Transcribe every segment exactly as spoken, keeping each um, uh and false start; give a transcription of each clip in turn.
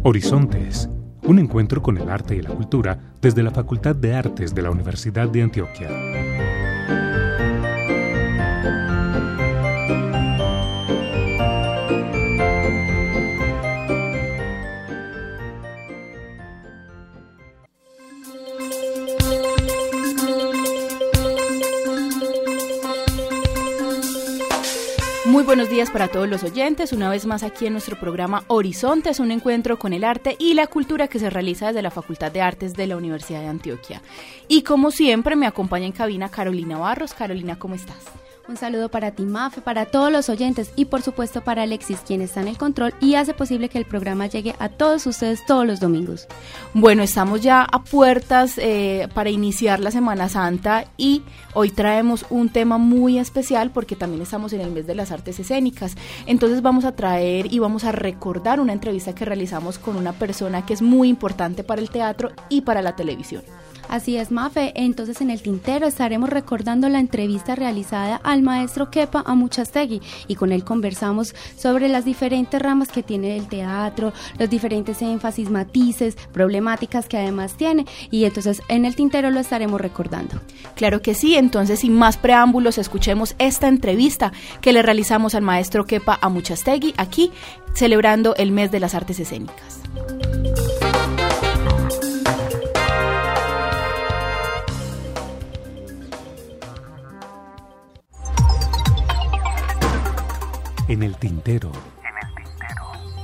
Horizontes, un encuentro con el arte y la cultura desde la Facultad de Artes de la Universidad de Antioquia. Muy buenos días para todos los oyentes, una vez más aquí en nuestro programa Horizontes, un encuentro con el arte y la cultura que se realiza desde la Facultad de Artes de la Universidad de Antioquia. Y como siempre me acompaña en cabina Carolina Barros. Carolina, ¿cómo estás? Un saludo para ti, Mafe, para todos los oyentes y por supuesto para Alexis, quien está en el control y hace posible que el programa llegue a todos ustedes todos los domingos. Bueno, estamos ya a puertas eh, para iniciar la Semana Santa y hoy traemos un tema muy especial porque también estamos en el mes de las artes escénicas. Entonces vamos a traer y vamos a recordar una entrevista que realizamos con una persona que es muy importante para el teatro y para la televisión. Así es, Mafe. Entonces en el tintero estaremos recordando la entrevista realizada al maestro Kepa Amuchastegui y con él conversamos sobre las diferentes ramas que tiene el teatro, los diferentes énfasis, matices, problemáticas que además tiene, y entonces en el tintero lo estaremos recordando. Claro que sí, entonces sin más preámbulos escuchemos esta entrevista que le realizamos al maestro Kepa Amuchastegui aquí celebrando el mes de las artes escénicas. En el tintero. En el tintero.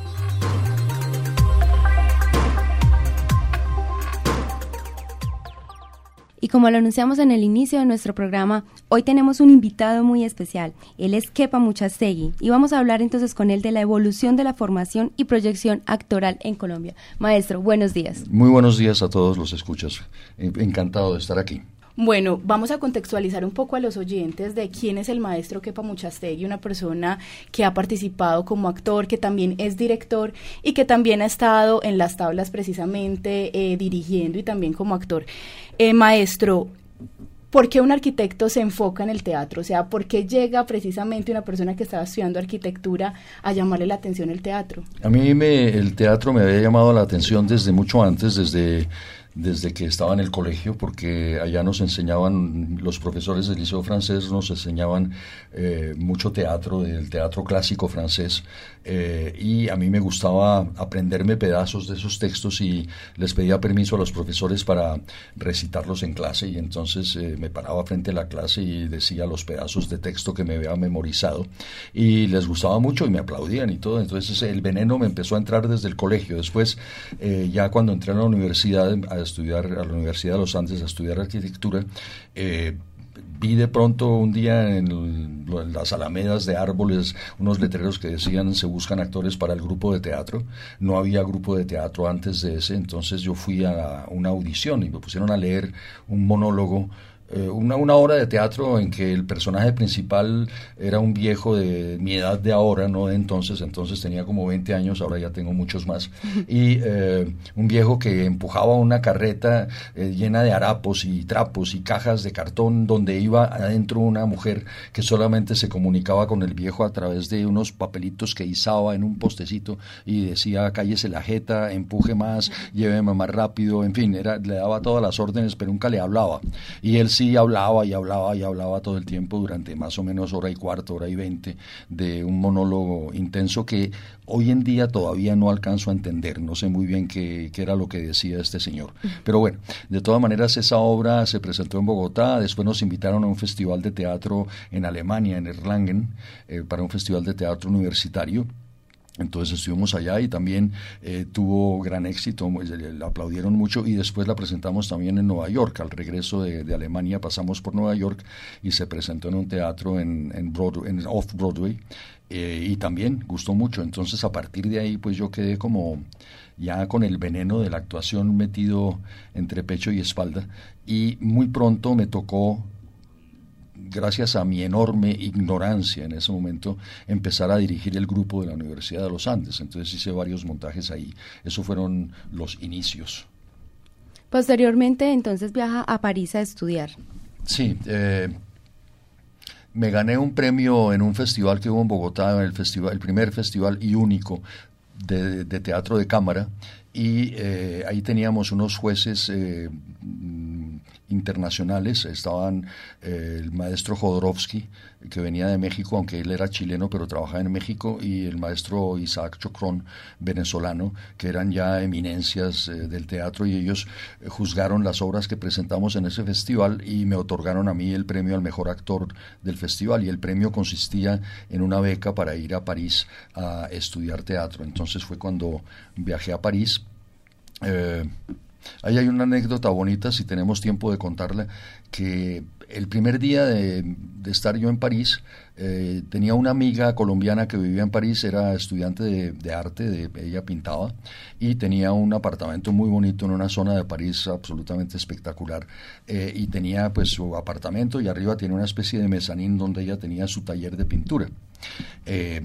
Y como lo anunciamos en el inicio de nuestro programa, hoy tenemos un invitado muy especial. Él es Kepa Amuchastegui y vamos a hablar entonces con él de la evolución de la formación y proyección actoral en Colombia. Maestro, buenos días. Muy buenos días a todos los escuchas. Encantado de estar aquí. Bueno, vamos a contextualizar un poco a los oyentes de quién es el maestro Kepa Amuchastegui, una persona que ha participado como actor, que también es director y que también ha estado en las tablas precisamente eh, dirigiendo y también como actor. Eh, maestro, ¿por qué un arquitecto se enfoca en el teatro? O sea, ¿por qué llega precisamente una persona que estaba estudiando arquitectura a llamarle la atención el teatro? A mí me, el teatro me había llamado la atención desde mucho antes, desde... desde que estaba en el colegio, porque allá nos enseñaban, los profesores del Liceo Francés nos enseñaban eh, mucho teatro, el teatro clásico francés, eh, y a mí me gustaba aprenderme pedazos de esos textos y les pedía permiso a los profesores para recitarlos en clase, y entonces eh, me paraba frente a la clase y decía los pedazos de texto que me había memorizado, y les gustaba mucho y me aplaudían y todo. Entonces el veneno me empezó a entrar desde el colegio. Después, eh, ya cuando entré a la universidad, a estudiar a la Universidad de los Andes, a estudiar arquitectura, eh, vi de pronto un día en, el, en las alamedas de árboles unos letreros que decían se buscan actores para el grupo de teatro. No había grupo de teatro antes de ese, entonces yo fui a una audición y me pusieron a leer un monólogo, eh, una, una obra de teatro en que el personaje principal era un viejo de mi edad de ahora, no de entonces, entonces tenía como veinte años, ahora ya tengo muchos más, y eh, un viejo que empujaba una carreta eh, llena de harapos y trapos y cajas de cartón donde iba adentro una mujer que solamente se comunicaba con el viejo a través de unos papelitos que izaba en un postecito y decía cállese la jeta, empuje más, lléveme más rápido, en fin, era, le daba todas las órdenes pero nunca le hablaba, y él sí hablaba y hablaba y hablaba todo el tiempo durante más o menos hora y cuarto, hora y veinte de un monólogo intenso que hoy en día todavía no alcanzo a entender, no sé muy bien qué, qué era lo que decía este señor, pero bueno, de todas maneras esa obra se presentó en Bogotá, después nos invitaron a un festival de teatro en Alemania, en Erlangen, eh, para un festival de teatro universitario. Entonces estuvimos allá y también eh, tuvo gran éxito, le aplaudieron mucho, y después la presentamos también en Nueva York. Al regreso de, de Alemania pasamos por Nueva York y se presentó en un teatro en, en, Broadway, en Off-Broadway, eh, y también gustó mucho. Entonces a partir de ahí pues yo quedé como ya con el veneno de la actuación metido entre pecho y espalda, y muy pronto me tocó, gracias a mi enorme ignorancia en ese momento, empezar a dirigir el grupo de la Universidad de los Andes. Entonces hice varios montajes ahí. Esos fueron los inicios. Posteriormente, entonces, viaja a París a estudiar. Sí, eh, me gané un premio en un festival que hubo en Bogotá, el, festival, el primer festival y único de, de teatro de cámara, y eh, ahí teníamos unos jueces eh, internacionales. Estaban eh, el maestro Jodorowsky, que venía de México, aunque él era chileno, pero trabajaba en México, y el maestro Isaac Chocrón, venezolano, que eran ya eminencias eh, del teatro, y ellos eh, juzgaron las obras que presentamos en ese festival y me otorgaron a mí el premio al mejor actor del festival, y el premio consistía en una beca para ir a París a estudiar teatro. Entonces fue cuando viajé a París. Eh, Ahí hay una anécdota bonita, si tenemos tiempo de contarla, que el primer día de, de estar yo en París, eh, tenía una amiga colombiana que vivía en París, era estudiante de, de arte, de, ella pintaba, y tenía un apartamento muy bonito en una zona de París absolutamente espectacular, eh, y tenía pues su apartamento, y arriba tiene una especie de mezanín donde ella tenía su taller de pintura. Eh,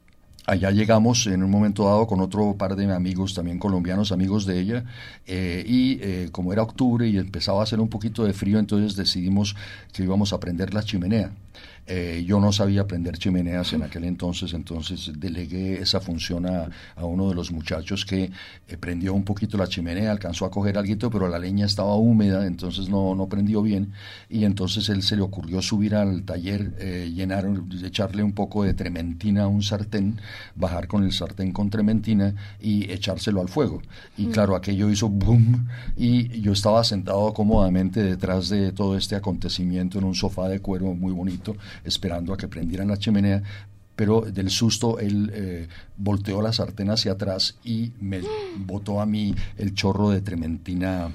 Allá llegamos en un momento dado con otro par de amigos también colombianos, amigos de ella, eh, y eh, como era octubre y empezaba a hacer un poquito de frío, entonces decidimos que íbamos a prender la chimenea. Eh, yo no sabía prender chimeneas en aquel entonces, entonces delegué esa función a, a uno de los muchachos que eh, prendió un poquito la chimenea, alcanzó a coger algo, pero la leña estaba húmeda, entonces no, no prendió bien, y entonces él se le ocurrió subir al taller, eh, llenar, echarle un poco de trementina a un sartén, bajar con el sartén con trementina y echárselo al fuego. Y mm. claro, aquello hizo boom, y yo estaba sentado cómodamente detrás de todo este acontecimiento en un sofá de cuero muy bonito, esperando a que prendieran la chimenea, pero del susto él eh, volteó la sartén hacia atrás y me botó a mí el chorro de trementina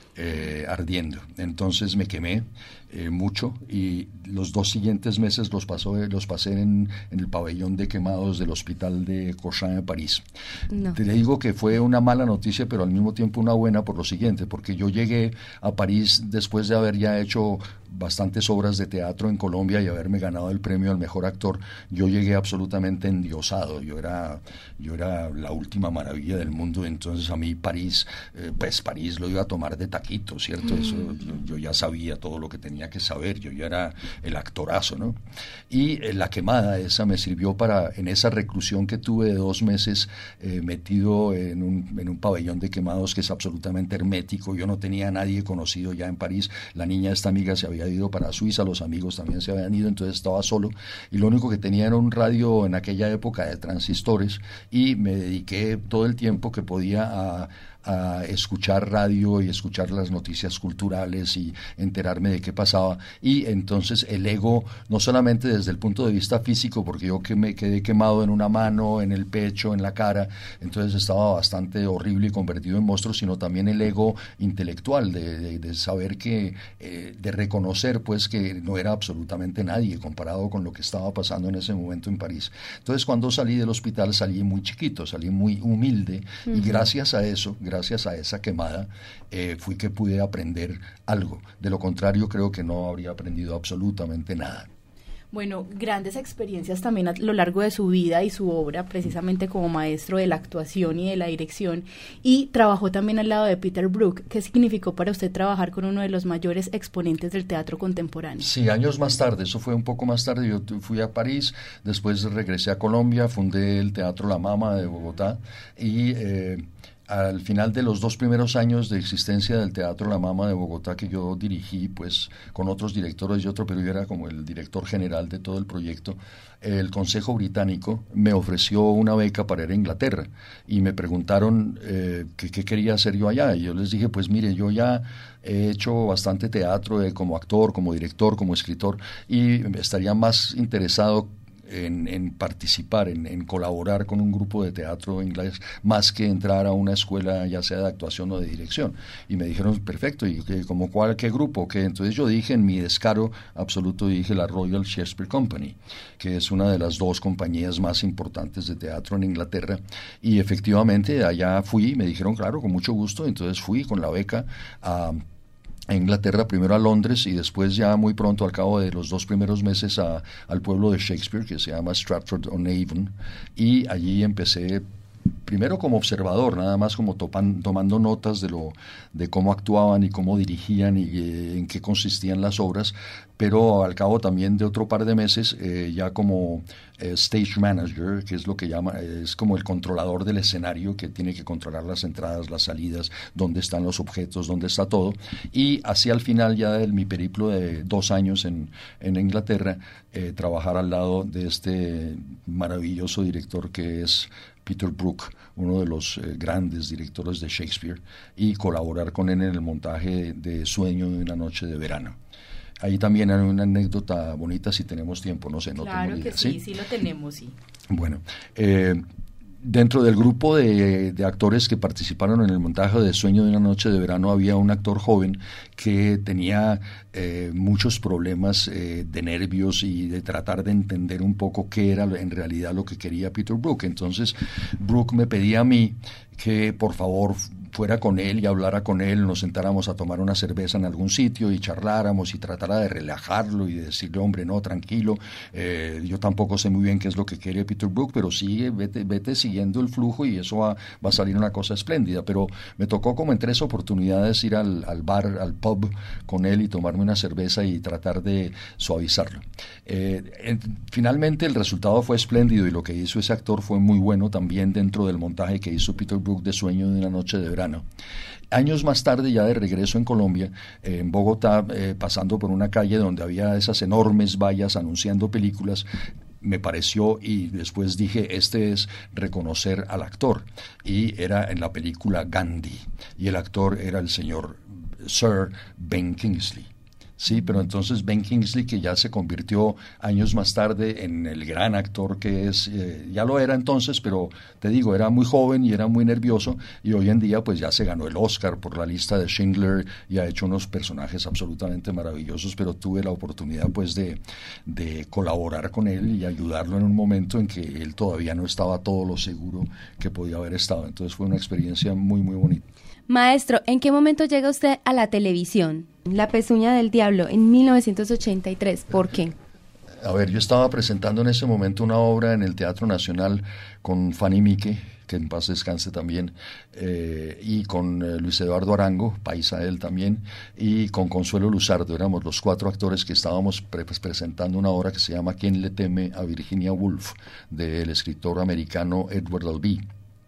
eh, ardiendo. Entonces me quemé eh, mucho, y los dos siguientes meses los, pasó, los pasé en, en el pabellón de quemados del hospital de Cochin de París. No. Te digo que fue una mala noticia, pero al mismo tiempo una buena, por lo siguiente, porque yo llegué a París después de haber ya hecho bastantes obras de teatro en Colombia y haberme ganado el premio al mejor actor. Yo llegué absolutamente endiosado, yo era, yo era la última maravilla del mundo, entonces a mí París, eh, pues París lo iba a tomar de taquito, ¿cierto? Eso, yo, yo ya sabía todo lo que tenía que saber, yo ya era el actorazo, ¿no? Y eh, la quemada esa me sirvió para, en esa reclusión que tuve de dos meses eh, metido en un, en un pabellón de quemados que es absolutamente hermético, yo no tenía a nadie conocido ya en París, la niña, esta amiga, se había ido para Suiza, los amigos también se habían ido, entonces estaba solo, y lo único que tenía era un radio en aquella época de transistores, y me dediqué todo el tiempo que podía a, a escuchar radio y escuchar las noticias culturales y enterarme de qué pasaba. Y entonces el ego, no solamente desde el punto de vista físico, porque yo que me quedé quemado en una mano, en el pecho, en la cara, entonces estaba bastante horrible y convertido en monstruo, sino también el ego intelectual de, de, de saber que, eh, de reconocer pues que no era absolutamente nadie comparado con lo que estaba pasando en ese momento en París. Entonces cuando salí del hospital salí muy chiquito, salí muy humilde, uh-huh. y gracias a eso, gracias a esa quemada, eh, fui que pude aprender algo. De lo contrario, creo que no habría aprendido absolutamente nada. Bueno, grandes experiencias también a lo largo de su vida y su obra, precisamente como maestro de la actuación y de la dirección, y trabajó también al lado de Peter Brook. ¿Qué significó para usted trabajar con uno de los mayores exponentes del teatro contemporáneo? Sí, años más tarde, eso fue un poco más tarde, yo fui a París, después regresé a Colombia, fundé el Teatro La Mama de Bogotá, y eh, al final de los dos primeros años de existencia del Teatro La Mama de Bogotá, que yo dirigí pues con otros directores y otro, pero yo era como el director general de todo el proyecto, el Consejo Británico me ofreció una beca para ir a Inglaterra, y me preguntaron eh, que qué quería hacer yo allá, y yo les dije, pues mire, yo ya he hecho bastante teatro eh, como actor, como director, como escritor, y estaría más interesado En, en participar, en, en colaborar con un grupo de teatro inglés, más que entrar a una escuela ya sea de actuación o de dirección. Y me dijeron, perfecto, ¿y qué, como cuál, qué grupo? ¿Qué? Entonces yo dije, en mi descaro absoluto, dije la Royal Shakespeare Company, que es una de las dos compañías más importantes de teatro en Inglaterra, y efectivamente allá fui, me dijeron, claro, con mucho gusto, entonces fui con la beca a a Inglaterra, primero a Londres y después ya muy pronto, al cabo de los dos primeros meses, a, al pueblo de Shakespeare, que se llama Stratford-on-Avon, y allí empecé primero como observador, nada más como topan, tomando notas de lo de cómo actuaban y cómo dirigían y eh, en qué consistían las obras, pero al cabo también de otro par de meses, eh, ya como eh, stage manager, que es lo que llama, es como el controlador del escenario que tiene que controlar las entradas, las salidas, dónde están los objetos, dónde está todo, y así al final ya de mi periplo de dos años en, en Inglaterra, eh, trabajar al lado de este maravilloso director que es Peter Brook, uno de los eh, grandes directores de Shakespeare, y colaborar con él en el montaje de Sueño de una noche de verano. Ahí también hay una anécdota bonita, si tenemos tiempo, no sé, no claro tengo que idea. sí, sí, sí lo tenemos, sí. Bueno, eh, dentro del grupo de, de actores que participaron en el montaje de Sueño de una noche de verano había un actor joven que tenía eh, muchos problemas eh, de nervios y de tratar de entender un poco qué era en realidad lo que quería Peter Brook. Entonces Brook me pedía a mí que por favor fuera con él y hablara con él, nos sentáramos a tomar una cerveza en algún sitio y charláramos y tratara de relajarlo y de decirle, hombre, no, tranquilo, eh, yo tampoco sé muy bien qué es lo que quiere Peter Brook, pero sigue, vete, vete siguiendo el flujo y eso va, va a salir una cosa espléndida. Pero me tocó como en tres oportunidades ir al, al bar, al pub con él y tomarme una cerveza y tratar de suavizarlo. Eh, en, finalmente el resultado fue espléndido y lo que hizo ese actor fue muy bueno también dentro del montaje que hizo Peter Brook de Sueño de una noche de verano. Años más tarde, ya de regreso en Colombia, eh, en Bogotá, eh, pasando por una calle donde había esas enormes vallas anunciando películas, me pareció y después dije, este es reconocer al actor. Y era en la película Gandhi, y el actor era el señor Sir Ben Kingsley. Sí, pero entonces Ben Kingsley, que ya se convirtió años más tarde en el gran actor que es, eh, ya lo era entonces, pero te digo, era muy joven y era muy nervioso, y hoy en día pues ya se ganó el Oscar por La lista de Schindler y ha hecho unos personajes absolutamente maravillosos, pero tuve la oportunidad pues de, de colaborar con él y ayudarlo en un momento en que él todavía no estaba todo lo seguro que podía haber estado. Entonces fue una experiencia muy, muy bonita. Maestro, ¿en qué momento llega usted a la televisión? La pezuña del diablo, en mil novecientos ochenta y tres, ¿por qué? A ver, yo estaba presentando en ese momento una obra en el Teatro Nacional con Fanny Mique, que en paz descanse también, eh, y con eh, Luis Eduardo Arango, paisa él también, y con Consuelo Luzardo. Éramos los cuatro actores que estábamos pre pues, presentando una obra que se llama ¿Quién le teme a Virginia Woolf?, del escritor americano Edward Albee.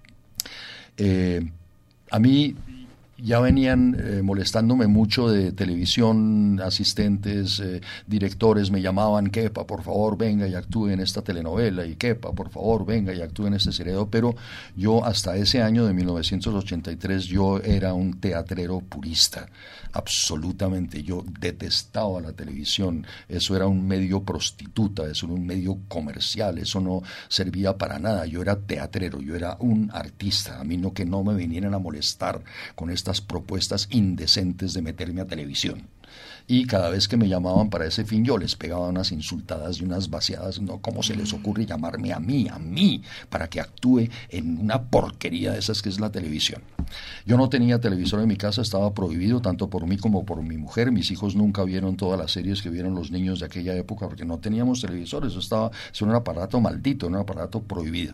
Eh, a mí ya venían eh, molestándome mucho de televisión, asistentes, eh, directores, me llamaban, Kepa, por favor, venga y actúe en esta telenovela, y Kepa, por favor, venga y actúe en este seriado, pero yo hasta ese año de mil novecientos ochenta y tres yo era un teatrero purista, absolutamente, yo detestaba la televisión, eso era un medio prostituta, eso era un medio comercial, eso no servía para nada, yo era teatrero, yo era un artista, a mí no que no me vinieran a molestar con esta propuestas indecentes de meterme a televisión. Y cada vez que me llamaban para ese fin yo les pegaba unas insultadas y unas vaciadas. No, ¿cómo se les ocurre llamarme a mí, a mí, para que actúe en una porquería de esas que es la televisión? Yo no tenía televisor en mi casa, estaba prohibido tanto por mí como por mi mujer. Mis hijos nunca vieron todas las series que vieron los niños de aquella época porque no teníamos televisores, eso estaba, eso era un aparato maldito, un aparato prohibido.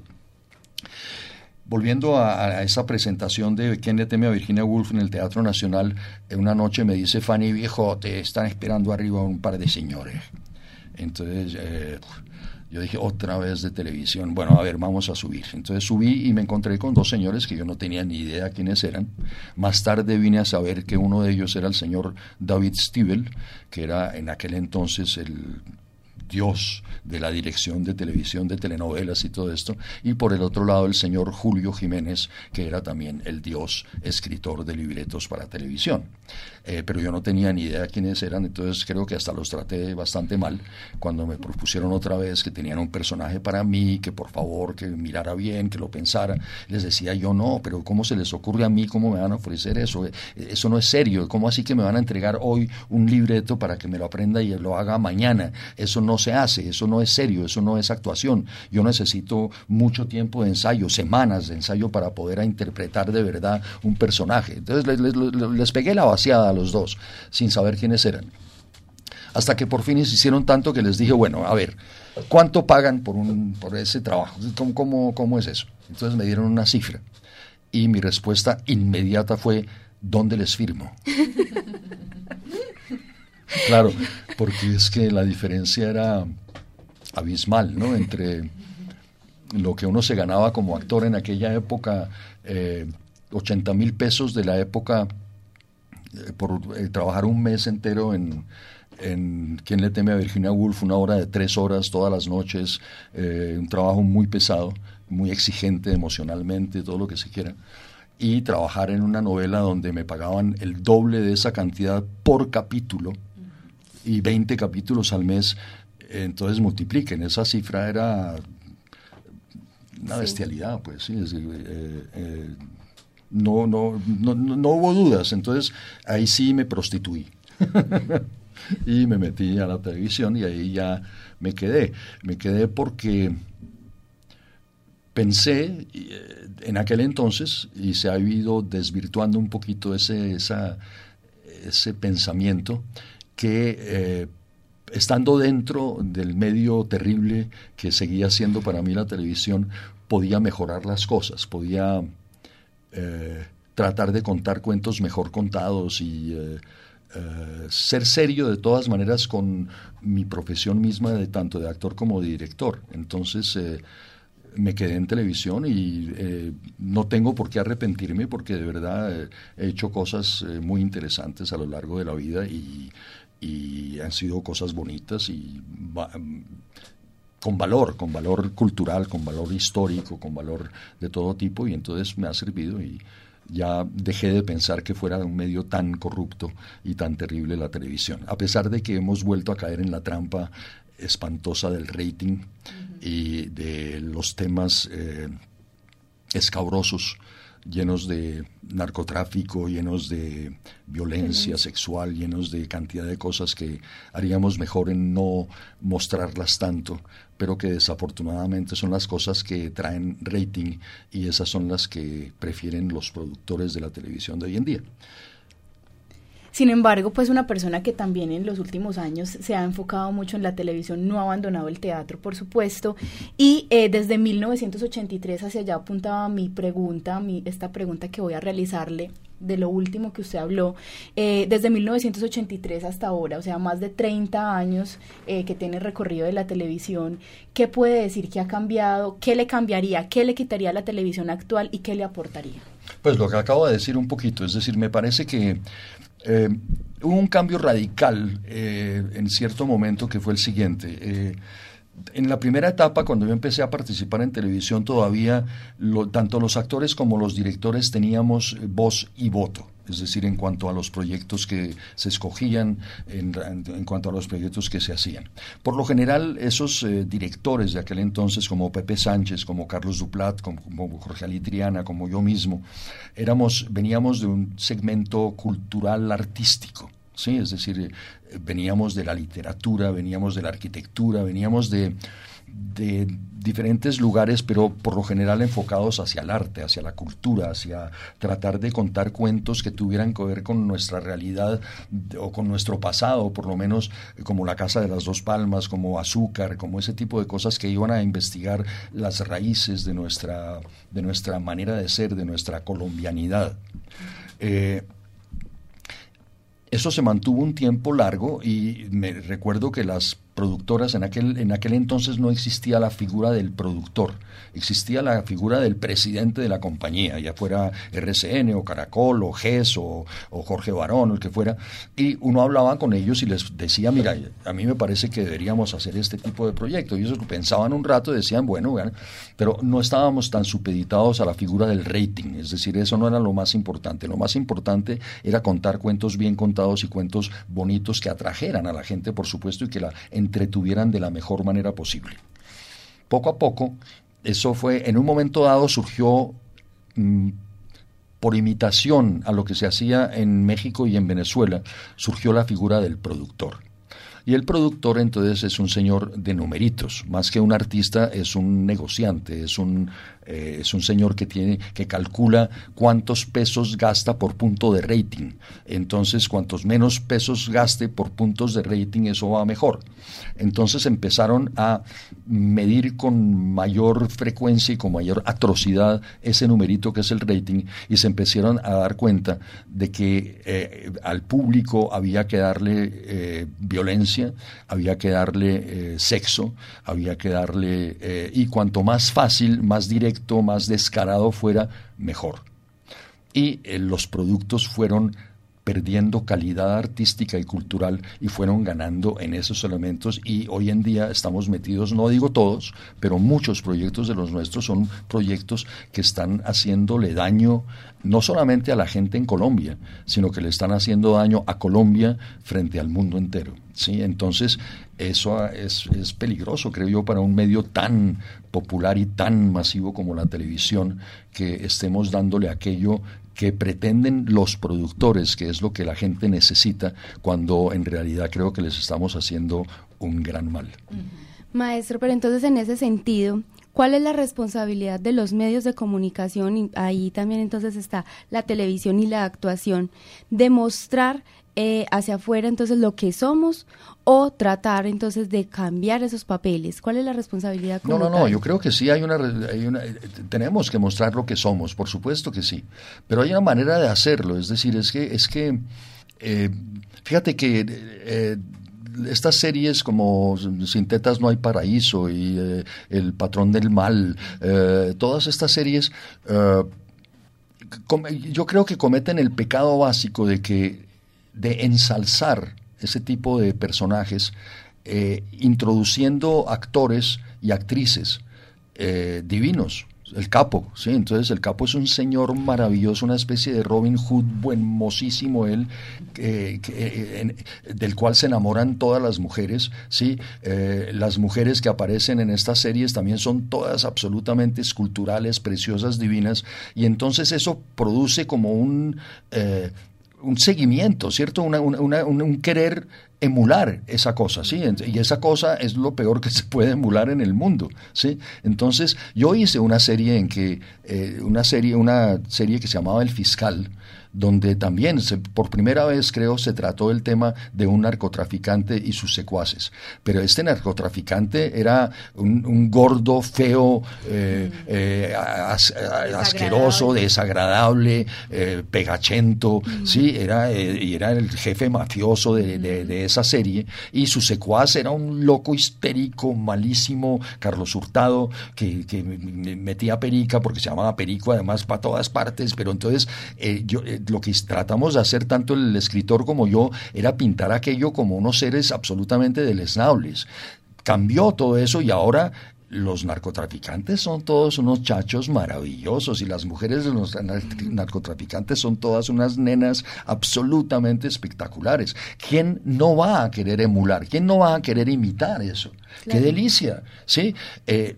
Volviendo a, a esa presentación de ¿Quién le teme a Virginia Woolf? En el Teatro Nacional, una noche me dice Fanny, viejo, te están esperando arriba un par de señores. Entonces eh, yo dije, otra vez de televisión, bueno, a ver, vamos a subir. Entonces subí y me encontré con dos señores que yo no tenía ni idea quiénes eran. Más tarde vine a saber que uno de ellos era el señor David Stiebel, que era en aquel entonces el dios de la dirección de televisión, de telenovelas y todo esto, y por el otro lado el señor Julio Jiménez, que era también el dios escritor de libretos para televisión. Eh, pero yo no tenía ni idea quiénes eran, entonces creo que hasta los traté bastante mal cuando me propusieron otra vez que tenían un personaje para mí, que por favor, que mirara bien, que lo pensara. Les decía yo, no, pero ¿cómo se les ocurre a mí? ¿Cómo me van a ofrecer eso? Eso no es serio. ¿Cómo así que me van a entregar hoy un libreto para que me lo aprenda y lo haga mañana? Eso no se hace, eso no es serio, eso no es actuación. Yo necesito mucho tiempo de ensayo, semanas de ensayo para poder a interpretar de verdad un personaje. Entonces les, les, les pegué la vaciada a los dos, sin saber quiénes eran. Hasta que por fin hicieron tanto que les dije, bueno, a ver, ¿cuánto pagan por, un, por ese trabajo? ¿Cómo, cómo, ¿Cómo es eso? Entonces me dieron una cifra y mi respuesta inmediata fue, ¿dónde les firmo? Claro, porque es que la diferencia era abismal, ¿no? Entre lo que uno se ganaba como actor en aquella época, eh, ochenta mil pesos de la época, eh, por eh, trabajar un mes entero en, en ¿Quién le teme a Virginia Woolf? Una hora de tres horas todas las noches, eh, un trabajo muy pesado, muy exigente emocionalmente, todo lo que se quiera, y trabajar en una novela donde me pagaban el doble de esa cantidad por capítulo y veinte capítulos al mes. Entonces multipliquen, esa cifra era una bestialidad, pues sí, es decir, eh, eh, no, no, no, no hubo dudas. Entonces ahí sí me prostituí y me metí a la televisión y ahí ya me quedé, me quedé porque pensé eh, en aquel entonces, y se ha ido desvirtuando un poquito ese, esa, ese pensamiento, que eh, estando dentro del medio terrible que seguía siendo para mí la televisión, podía mejorar las cosas, podía eh, tratar de contar cuentos mejor contados y eh, eh, ser serio de todas maneras con mi profesión misma, de tanto de actor como de director. Entonces eh, me quedé en televisión y eh, no tengo por qué arrepentirme, porque de verdad eh, he hecho cosas eh, muy interesantes a lo largo de la vida y y han sido cosas bonitas y va, con valor, con valor cultural, con valor histórico, con valor de todo tipo, y entonces me ha servido y ya dejé de pensar que fuera un medio tan corrupto y tan terrible la televisión, a pesar de que hemos vuelto a caer en la trampa espantosa del rating uh-huh. y de los temas eh, escabrosos, llenos de narcotráfico, llenos de violencia sexual, llenos de cantidad de cosas que haríamos mejor en no mostrarlas tanto, pero que desafortunadamente son las cosas que traen rating y esas son las que prefieren los productores de la televisión de hoy en día. Sin embargo, pues una persona que también en los últimos años se ha enfocado mucho en la televisión, no ha abandonado el teatro, por supuesto, y eh, desde mil novecientos ochenta y tres hacia allá apuntaba mi pregunta, mi, esta pregunta que voy a realizarle, de lo último que usted habló, eh, desde mil novecientos ochenta y tres hasta ahora, o sea, más de treinta años eh, que tiene recorrido de la televisión. ¿Qué puede decir que ha cambiado? ¿Qué le cambiaría? ¿Qué le quitaría a la televisión actual y qué le aportaría? Pues lo que acabo de decir un poquito, es decir, me parece que Eh, hubo un cambio radical eh, en cierto momento, que fue el siguiente. Eh, en la primera etapa, cuando yo empecé a participar en televisión, todavía lo, tanto los actores como los directores teníamos voz y voto. Es decir, en cuanto a los proyectos que se escogían, en, en, en cuanto a los proyectos que se hacían. Por lo general, esos eh, directores de aquel entonces, como Pepe Sánchez, como Carlos Duplat, como, como Jorge Ali Triana, como yo mismo, éramos, veníamos de un segmento cultural artístico, ¿sí? Es decir, eh, veníamos de la literatura, veníamos de la arquitectura, veníamos de, de diferentes lugares, pero por lo general enfocados hacia el arte, hacia la cultura, hacia tratar de contar cuentos que tuvieran que ver con nuestra realidad o con nuestro pasado, por lo menos como La Casa de las Dos Palmas, como Azúcar, como ese tipo de cosas que iban a investigar las raíces de nuestra, de nuestra manera de ser, de nuestra colombianidad. Eh, Eso se mantuvo un tiempo largo y me recuerdo que las productoras, en aquel, en aquel entonces no existía la figura del productor, existía la figura del presidente de la compañía, ya fuera R C N o Caracol o G E S o, o Jorge Barón o el que fuera, y uno hablaba con ellos y les decía, mira, a mí me parece que deberíamos hacer este tipo de proyecto, y ellos pensaban un rato y decían, bueno, bueno, pero no estábamos tan supeditados a la figura del rating, es decir, eso no era lo más importante, lo más importante era contar cuentos bien contados y cuentos bonitos que atrajeran a la gente, por supuesto, y que la entretuvieran de la mejor manera posible. Poco a poco, eso fue, en un momento dado surgió mmm, por imitación a lo que se hacía en México y en Venezuela, surgió la figura del productor. Y el productor entonces es un señor de numeritos, más que un artista es un negociante, es un Eh, es un señor que tiene, que calcula cuántos pesos gasta por punto de rating. Entonces, cuantos menos pesos gaste por puntos de rating, eso va mejor. Entonces empezaron a medir con mayor frecuencia y con mayor atrocidad ese numerito que es el rating, y se empezaron a dar cuenta de que eh, al público había que darle eh, violencia, había que darle eh, sexo, había que darle... Eh, y cuanto más fácil, más directo, más descarado fuera, mejor. Y eh, los productos fueron perdiendo calidad artística y cultural y fueron ganando en esos elementos, y hoy en día estamos metidos, no digo todos, pero muchos proyectos de los nuestros son proyectos que están haciéndole daño no solamente a la gente en Colombia, sino que le están haciendo daño a Colombia frente al mundo entero, ¿sí? Entonces eso es, es peligroso, creo yo, para un medio tan popular y tan masivo como la televisión, que estemos dándole aquello que pretenden los productores, que es lo que la gente necesita, cuando en realidad creo que les estamos haciendo un gran mal. Maestro, pero entonces en ese sentido, ¿cuál es la responsabilidad de los medios de comunicación? Y ahí también entonces está la televisión y la actuación, de mostrar eh, hacia afuera entonces lo que somos, o tratar entonces de cambiar esos papeles. ¿Cuál es la responsabilidad como No, no, no, tal? yo creo que sí hay una, hay una, tenemos que mostrar lo que somos, por supuesto que sí, pero hay una manera de hacerlo, es decir, es que, es que eh, fíjate que eh, estas series como Sin tetas no hay paraíso y eh, El patrón del mal, eh, todas estas series, eh, com- yo creo que cometen el pecado básico de que de ensalzar ese tipo de personajes, eh, introduciendo actores y actrices eh, divinos. El Capo, ¿sí? Entonces el Capo es un señor maravilloso, una especie de Robin Hood, buenmosísimo él, eh, que, en, del cual se enamoran todas las mujeres, ¿sí? Eh, las mujeres que aparecen en estas series también son todas absolutamente esculturales, preciosas, divinas, y entonces eso produce como un... Eh, un seguimiento, ¿cierto? Una, una, una, un, un querer emular esa cosa, ¿sí? Y esa cosa es lo peor que se puede emular en el mundo, ¿sí? Entonces, yo hice una serie en que, eh, una serie, una serie que se llamaba El Fiscal, donde también se, por primera vez creo se trató el tema de un narcotraficante y sus secuaces, pero este narcotraficante era un, un gordo, feo, eh, mm. eh, as, asqueroso, desagradable, eh, pegachento, mm. sí, era, eh, y era el jefe mafioso de, de, de esa serie, y su secuaz era un loco histérico, malísimo, Carlos Hurtado, que, que metía perica porque se llamaba perico además para todas partes, pero entonces eh, yo eh, lo que tratamos de hacer tanto el escritor como yo era pintar aquello como unos seres absolutamente deleznables. Cambió todo eso y ahora los narcotraficantes son todos unos chachos maravillosos y las mujeres de los narcotraficantes son todas unas nenas absolutamente espectaculares. ¿Quién no va a querer emular? ¿Quién no va a querer imitar eso? Claro. ¡Qué delicia! ¿Sí? Eh,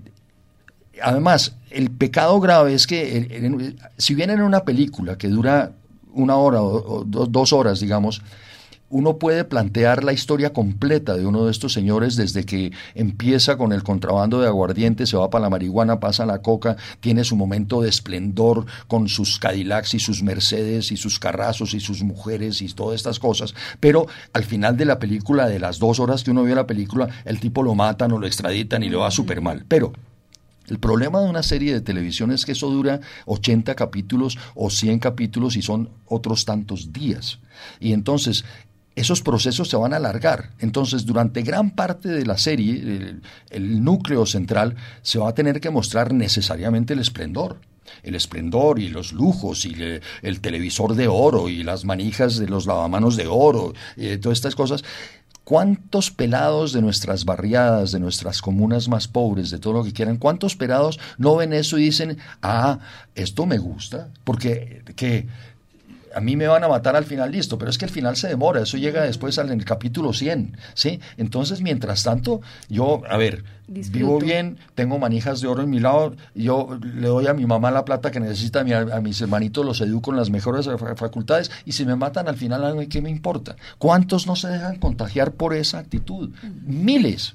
además, el pecado grave es que eh, eh, si bien en una película que dura una hora o, o do, dos horas, digamos, uno puede plantear la historia completa de uno de estos señores desde que empieza con el contrabando de aguardiente, se va para la marihuana, pasa a la coca, tiene su momento de esplendor con sus Cadillacs y sus Mercedes y sus carrazos y sus mujeres y todas estas cosas, pero al final de la película, de las dos horas que uno vio la película, el tipo lo matan o lo extraditan y le va súper mal, pero... el problema de una serie de televisión es que eso dura ochenta capítulos o cien capítulos y son otros tantos días. Y entonces esos procesos se van a alargar. Entonces durante gran parte de la serie, el, el núcleo central, se va a tener que mostrar necesariamente el esplendor. El esplendor y los lujos y le, el televisor de oro y las manijas de los lavamanos de oro y todas estas cosas. ¿Cuántos pelados de nuestras barriadas, de nuestras comunas más pobres, de todo lo que quieran, cuántos pelados no ven eso y dicen, ah, esto me gusta, porque que a mí me van a matar al final, listo, pero es que el final se demora, eso llega después en el capítulo cien, ¿sí? Entonces, mientras tanto, yo, a ver, disfruto. Vivo bien, tengo manijas de oro en mi lado, yo le doy a mi mamá la plata que necesita, a, mi, a mis hermanitos los educo en las mejores facultades, y si me matan al final, ¿qué me importa? ¿Cuántos no se dejan contagiar por esa actitud? Miles.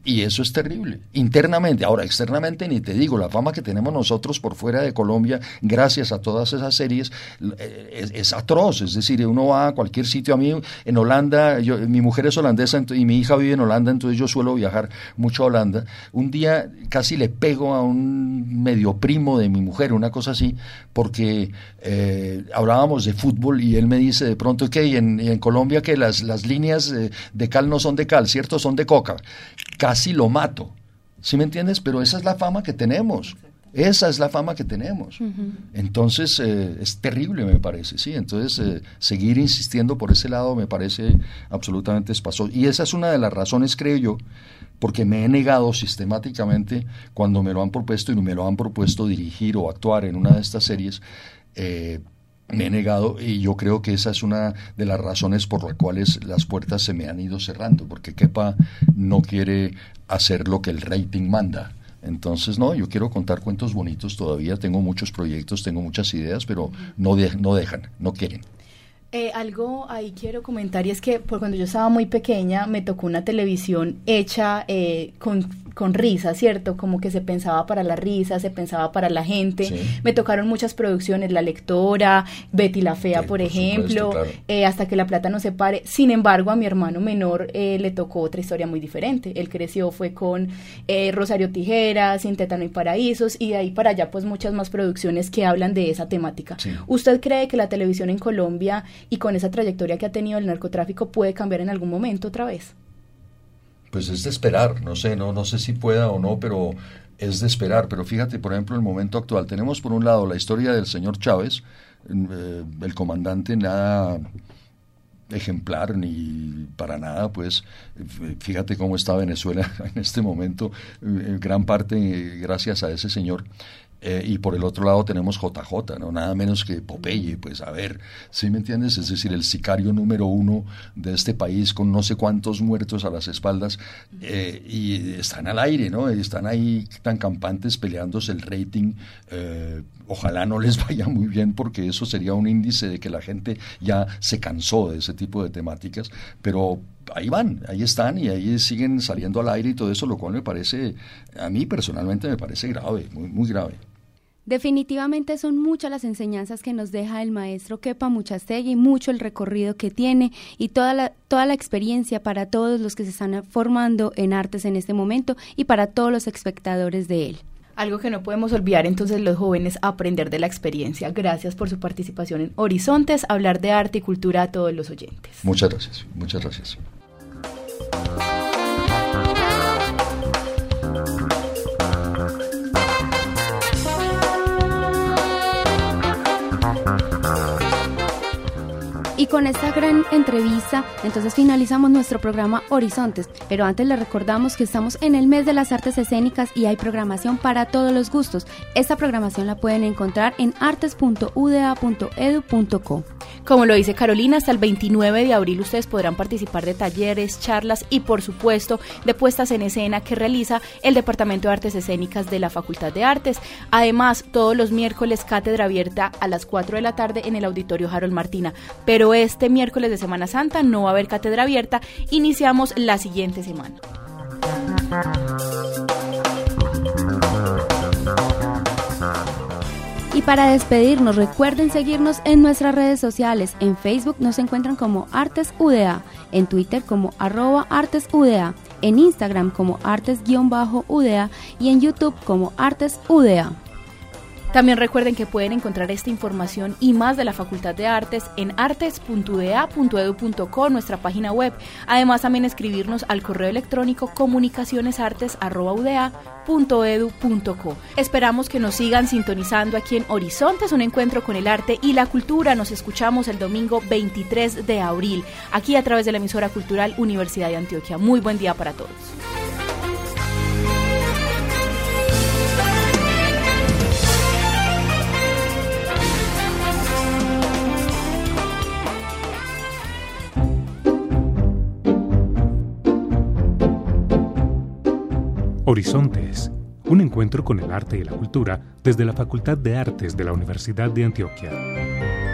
Y eso es terrible, internamente. Ahora, externamente ni te digo, la fama que tenemos nosotros por fuera de Colombia, gracias a todas esas series, es, es atroz. Es decir, uno va a cualquier sitio. A mí, en Holanda, yo, mi mujer es holandesa y mi hija vive en Holanda, entonces yo suelo viajar mucho a Holanda. Un día casi le pego a un medio primo de mi mujer, una cosa así, porque eh, hablábamos de fútbol y él me dice de pronto que ¿y en, y en Colombia que las, las líneas de, de cal no son de cal, ¿cierto? Son de coca. Casi lo mato, ¿sí me entiendes? Pero esa es la fama que tenemos, esa es la fama que tenemos. Uh-huh. Entonces, eh, es terrible, me parece, ¿sí? Entonces, eh, seguir insistiendo por ese lado me parece absolutamente espantoso. Y esa es una de las razones, creo yo, porque me he negado sistemáticamente, cuando me lo han propuesto y me lo han propuesto dirigir o actuar en una de estas series, eh, me he negado, y yo creo que esa es una de las razones por las cuales las puertas se me han ido cerrando, porque Kepa no quiere hacer lo que el rating manda. Entonces, no, yo quiero contar cuentos bonitos todavía, tengo muchos proyectos, tengo muchas ideas, pero no, de, no dejan, no quieren. Eh, algo ahí quiero comentar, y es que por cuando yo estaba muy pequeña me tocó una televisión hecha eh, con, con risa, ¿cierto? Como que se pensaba para la risa, se pensaba para la gente. Sí. Me tocaron muchas producciones, La Lectora, Betty la Fea, sí, por, por ejemplo, supuesto, claro. eh, Hasta que la plata nos separe. Sin embargo, a mi hermano menor eh, le tocó otra historia muy diferente. Él creció, fue con eh, Rosario Tijeras, Sin Tétano y Paraísos, y de ahí para allá pues muchas más producciones que hablan de esa temática. Sí. ¿Usted cree que la televisión en Colombia, y con esa trayectoria que ha tenido el narcotráfico, puede cambiar en algún momento otra vez? Pues es de esperar, no sé, no, no sé si pueda o no, pero es de esperar. Pero fíjate, por ejemplo, el momento actual. Tenemos por un lado la historia del señor Chávez, eh, el comandante nada ejemplar ni para nada, pues fíjate cómo está Venezuela en este momento, en gran parte gracias a ese señor. Eh, y por el otro lado tenemos J J, ¿no? Nada menos que Popeye, pues a ver, ¿sí me entiendes? Es decir, el sicario número uno de este país con no sé cuántos muertos a las espaldas, eh, y están al aire, ¿no? Están ahí tan campantes peleándose el rating. Eh, ojalá no les vaya muy bien, porque eso sería un índice de que la gente ya se cansó de ese tipo de temáticas, pero ahí van, ahí están y ahí siguen saliendo al aire y todo eso, lo cual me parece, a mí personalmente me parece grave, muy, muy grave. Definitivamente son muchas las enseñanzas que nos deja el maestro Kepa Muchastegui, mucho el recorrido que tiene y toda la, toda la experiencia para todos los que se están formando en artes en este momento y para todos los espectadores de él. Algo que no podemos olvidar entonces los jóvenes, aprender de la experiencia. Gracias por su participación en Horizontes, hablar de arte y cultura a todos los oyentes. Muchas gracias, muchas gracias. Y con esta gran entrevista, entonces finalizamos nuestro programa Horizontes, pero antes les recordamos que estamos en el mes de las artes escénicas y hay programación para todos los gustos. Esta programación la pueden encontrar en artes punto u d a punto e d u punto co. Como lo dice Carolina, hasta el veintinueve de abril ustedes podrán participar de talleres, charlas y por supuesto de puestas en escena que realiza el Departamento de Artes Escénicas de la Facultad de Artes. Además, todos los miércoles cátedra abierta a las cuatro de la tarde en el Auditorio Harold Martina, pero este miércoles de Semana Santa no va a haber cátedra abierta, iniciamos la siguiente semana. Y para despedirnos, recuerden seguirnos en nuestras redes sociales. En Facebook nos encuentran como Artes U D A, en Twitter como arroba Artes U D A, en Instagram como Artes-U D A y en YouTube como Artes U D A. También recuerden que pueden encontrar esta información y más de la Facultad de Artes en artes punto u d a punto e d u punto co, nuestra página web. Además, también escribirnos al correo electrónico comunicacionesartes arroba u d a punto e d u punto co. Esperamos que nos sigan sintonizando aquí en Horizontes, un encuentro con el arte y la cultura. Nos escuchamos el domingo veintitrés de abril, aquí a través de la emisora cultural Universidad de Antioquia. Muy buen día para todos. Horizontes, un encuentro con el arte y la cultura desde la Facultad de Artes de la Universidad de Antioquia.